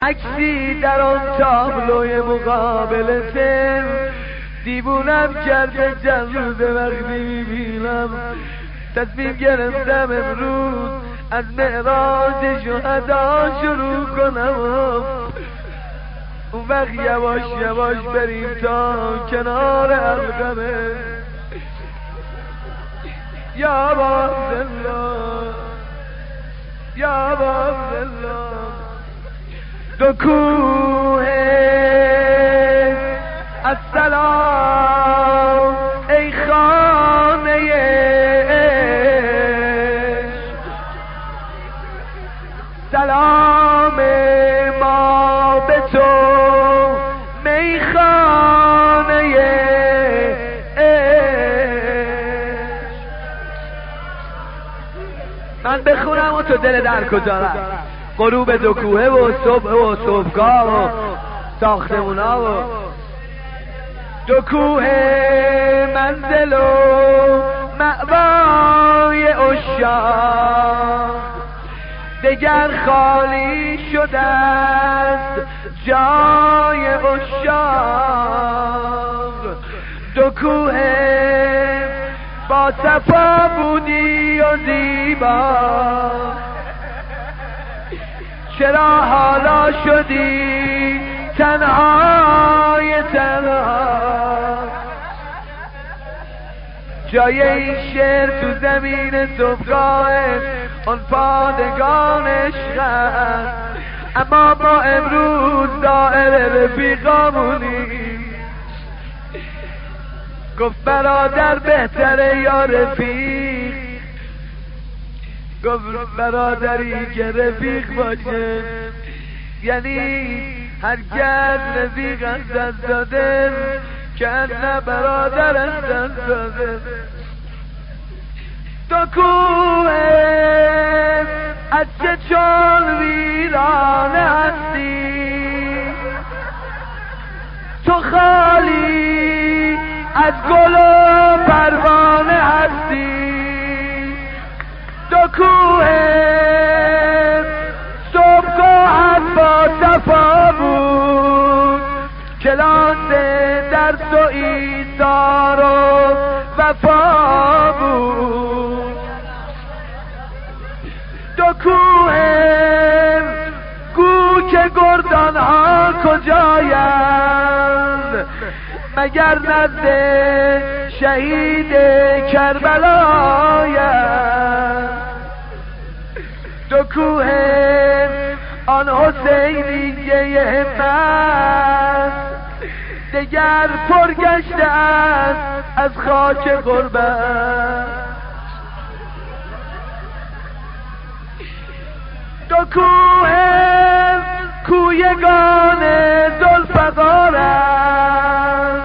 عکسی در آن تابلوی مقابلته دیوونم کرده جلوه وقتی میبینم. تصمیم گرفتم امروز از معراج شهدا شروع کنم. اون وقت یواش یواش بریم تا کنار القمه. یا عبدالله یا عبدالله دو کوه السلام ای خانه سلام ما به تو میخانه من بخونم و تو دل در کجا رفت. غروب دو کوه و صبح و صبحگاه و ساختمونا و دو کوه منزل و مأوای عشاق دگر خالی شده است جای عشاق. دو کوه با صفا بودی و زیبا چرا حالا شدی تنهای تنها. جای این شعر تو زمین صبحگاه آن پادگان عشق است، اما ما امروز دائره رفیقامونیم. گفت برادر بهتره یا رفیق، گفت برادری که رفیق باشه، یعنی هرگز رفیق از دست داده که نه برادر از دست داده. تو کوه از چه چون ویرانه هستی، تو خالی از گل و پروانه هستی. دو کوه صبحگاهت با صفا بود، کلاس درس و ایثار و وفا بود. دو کوه گو که گردان ها کجایند، مگر نزد شهید کربلایند. دو کوه آن حسینیه همت دگر پرگشته است از خاک غربت. دو کوه کویگان ذوالفقارند،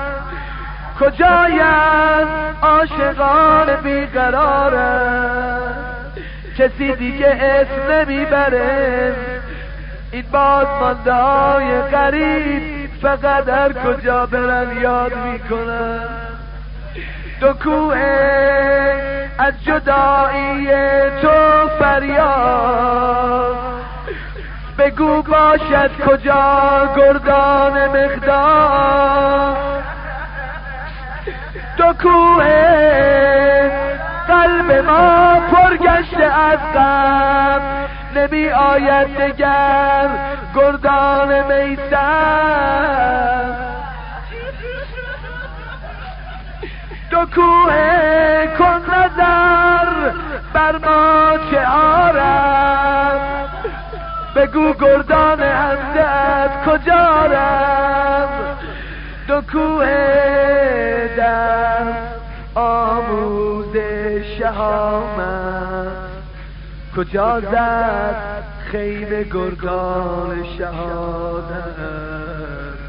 کجایند عاشقان بیقرارند. کسی دیگه اسم نمیبره، این بازمانده های غریب فقط هر کجا برن یاد میکنن. دو کوه از جدایی تو فریاد، بگو باشد کجا گردان مقدار. دو کوه قلب ما پرگشته از غم، نمی آید دگر گردان میسر. دو کوه کن نظر بر ما چه آرم، بگو گردان حضرت کجا رم. دو کوه در آموز شهامت، کجا زد خیل گردان شهادت.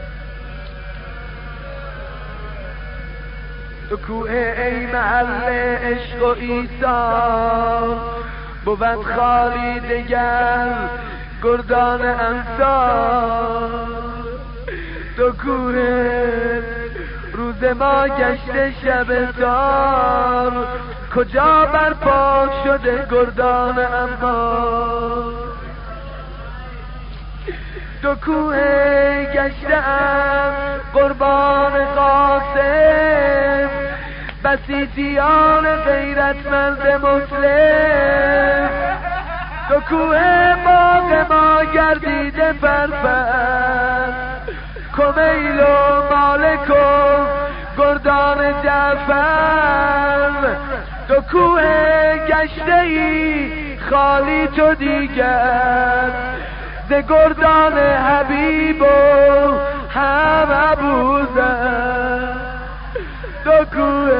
دو کوه ای محل عشق و ایثار، بود خالی دگر گردان انصار. دو کوه روز ما گشته شب تار، کجا برپا شده گردان انبار. دو کوه گشتم قربان قاسم، بسیجیان غیرتمند مسلم. دو کوه باغ ما گردیده پرپر، کمیل و مالک و گردان جعفر. دو کوه گشته ای خالی تو دیگر، ز گردان حبیب و هم ابوذر. دو کوه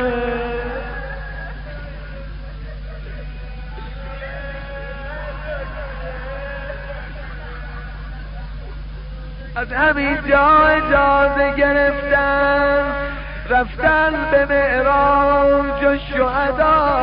از همین جا اجازه گرفتن رفتن به معراج و شهدا،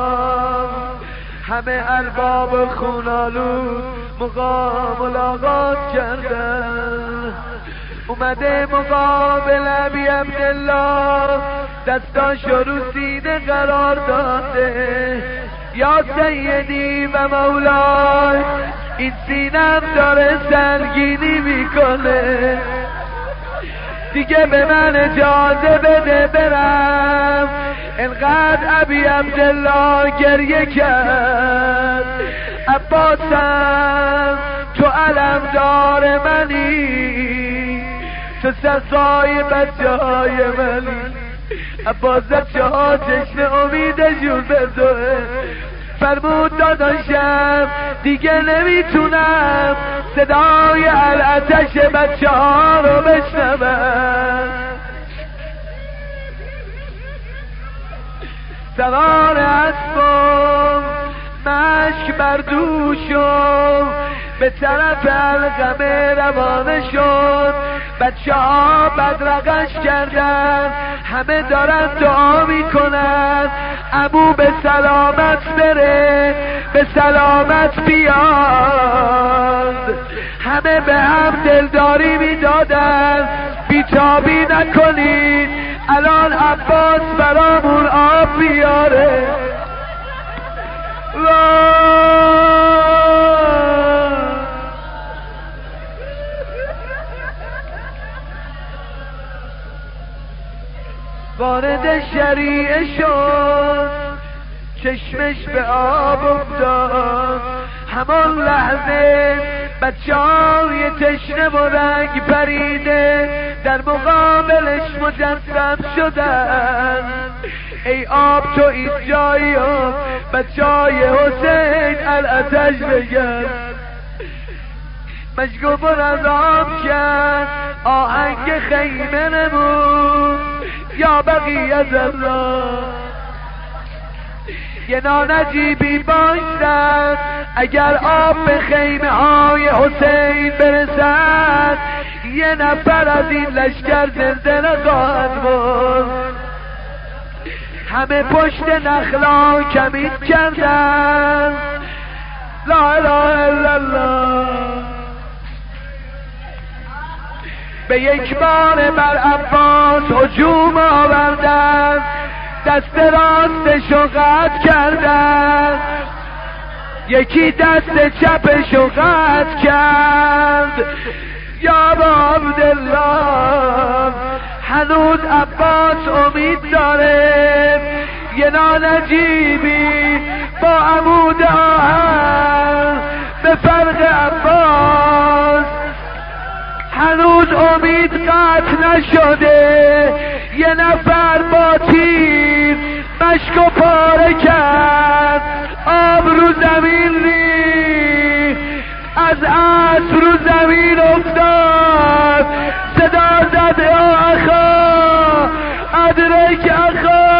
همه ارباب خونالود ملاقات کردن. اومده مقابل ابی عبدالله، دستاشو رو سینه قرار داده. یا سیدی و مولای، این سینم داره سنگینی میکنه، دیگه به من اجازه بده برم. انقدر ابی عبدالله گریه کرد، عباسم تو علمدار منی، تو سقای بچه های منی. عباس بچه ها جشن امیدشون بزوه، فرمود داداشم دیگه نمیتونم صدای الاتش بچه ها رو بشنوم. سوار اسبم مشک بر دوشم، به طرف القمه روانه شد. بچه ها بدرقش کردن، همه دارن دعا میکنن عمو به سلامت بره، به سلامت بیاد. همه به هم دلداری میدادن، بیتابی نکنید الان عباس برامون آب بیاره. وارد شریعه شد، چشمش به آب افتاد. همان لحظه بچه های تشنه و رنگ پریده در مقابلش مجسم شدن. ای آب تو این جایی ها، بچه های حسین الاتش بگن. مشکوب از آب کرد، آهنگ خیمه نمون. یا بقیت الله یه نانجیبی باشد، اگر آب به خیمه های حسین برسد، یه نفر از این لشکر زنده نخواهد بود. همه پشت نخلا کمین کردن، لا اله الا الله. به یک بار بر عباس هجوم آوردن، دست راستشو قطع کردن، یکی دست چپشو قطع کرد. یا با عبدالله هنوز عباس امید داره، یه نانجیبی با عمود آهن به فرق عباس هنوز امید قطع نشده. یه نفر با تیر مشکو پاره کرد، آب رو زمین ریخت، از اسب رو زمین افتاد، صدا زد یا اخا ادرک اخا.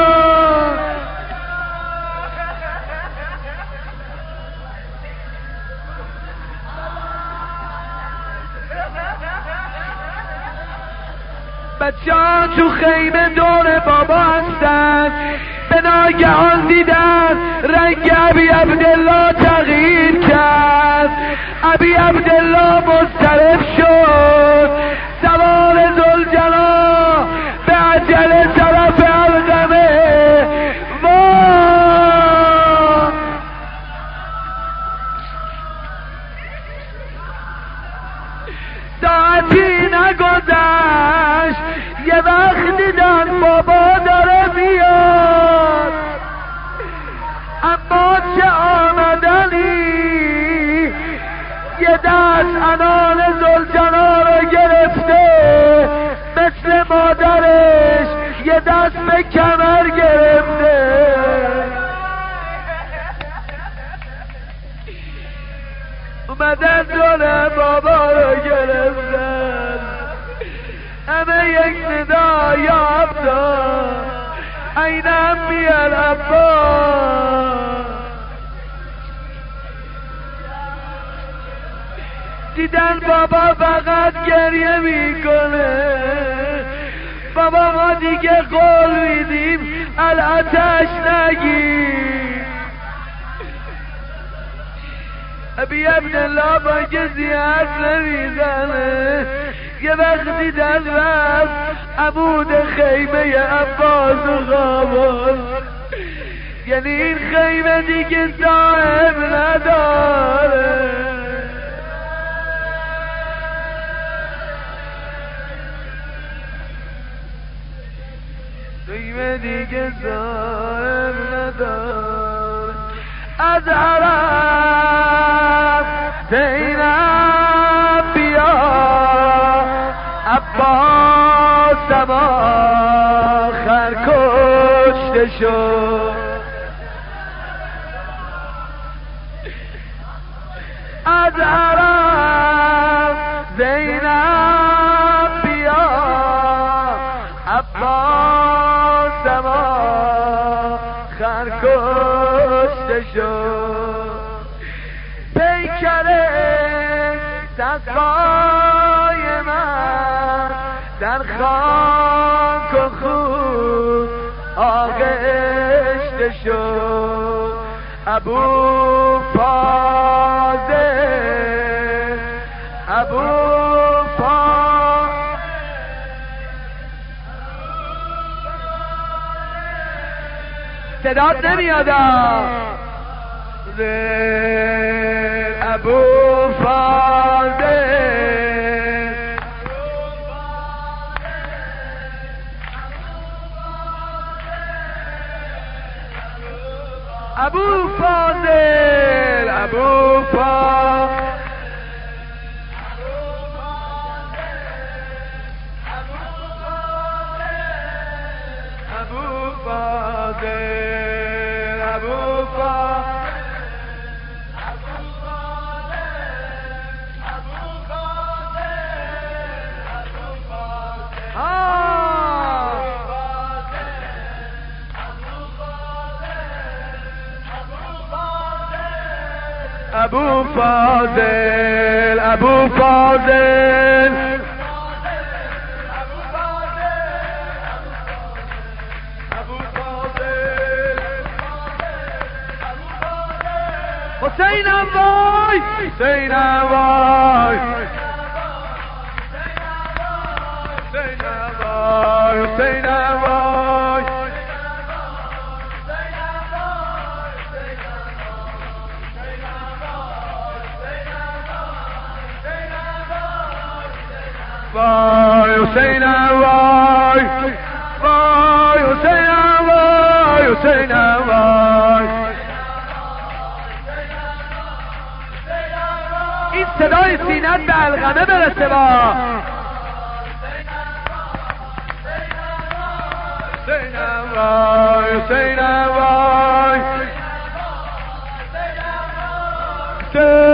بچه ها تو خیمه دور بابا هستن، به ناگهان دیدن رنگ ابی عبدالله تغییر کرد. ابی عبدالله مضطرب شد، سوار ذوالجلال به عجله طرف القمه. ساعتی نگذشت یه وقت دیدن بابا داره بیاد، اما چه آمدنی، یه دست انان زلجنا رو گرفته مثل مادرش یه دست به کمر گرفته. اومدن دور بابا رو گرفتن، همه یک صدا یافتن اینم بیار عباس. دیدن بابا فقط گریه میکنه، بابا ما دیگه قول میدیم الاتش نگیم. ابی عبدالله با کسی حرف نمیزنه، یه وقت دیدن رفت عمود خیمه عباس و خوابان، یعنی این خیمه دیگه صاحب نداره. خیمه دیگه صاحب نداره. از عرب زینب بیا عباسم آخر کشته شد. از عرب زینب بیا عباسم آخر کشته شد. پیکر تقوای من در خاک و خون آغشته شد. ابو فاضل ابو فاضل صدات نمیاد. ابو فاضل ابو فاضل ابو فاضل ابو فاضل ابو فاضل ابو فاضل ابو فاضل حسینم وای حسینم وای حسینم وای حسینم وای وای حسینم وای وای حسینم وای حسینم وای. این صدای سینت به القمه برسه. با حسینم وای حسینم وای